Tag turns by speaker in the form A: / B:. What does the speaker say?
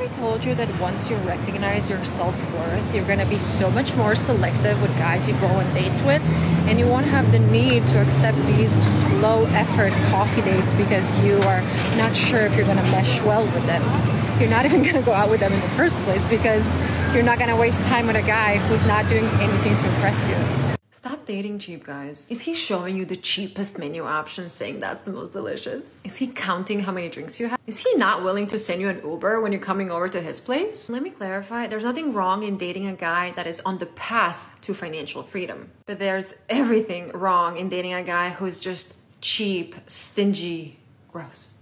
A: I told you that once you recognize your self-worth, you're gonna be so much more selective with guys you go on dates with, and you won't have the need to accept these low-effort coffee dates because you are not sure if you're gonna mesh well with them. You're not even gonna go out with them in the first place because you're not gonna waste time with a guy who's not doing anything to impress you. Stop dating cheap guys. Is he showing you the cheapest menu options saying that's the most delicious? Is he counting how many drinks you have? Is he not willing to send you an Uber when you're coming over to his place? Let me clarify, there's nothing wrong in dating a guy that is on the path to financial freedom. But there's everything wrong in dating a guy who's just cheap, stingy, gross.